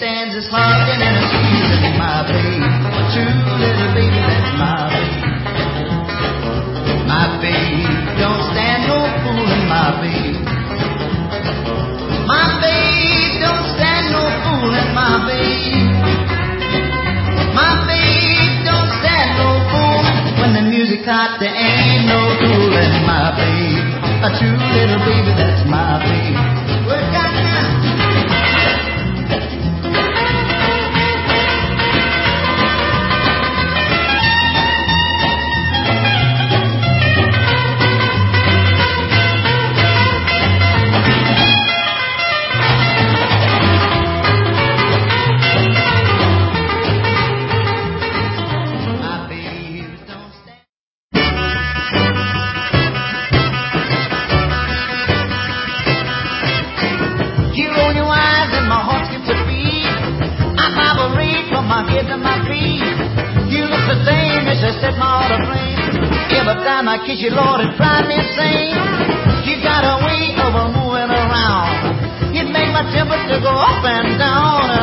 stands us hugging and a squeezing, my babe. A true little baby, that's my babe. My babe don't stand no fooling, my babe. My babe don't stand no fooling, my babe. My babe don't stand no fooling. When the music hot, there ain't no fooling, my babe. A true little baby, that's my babe. Work out now. I kiss you, Lord, it drives me insane. You got a way of moving around. It makes my temperature go up and down.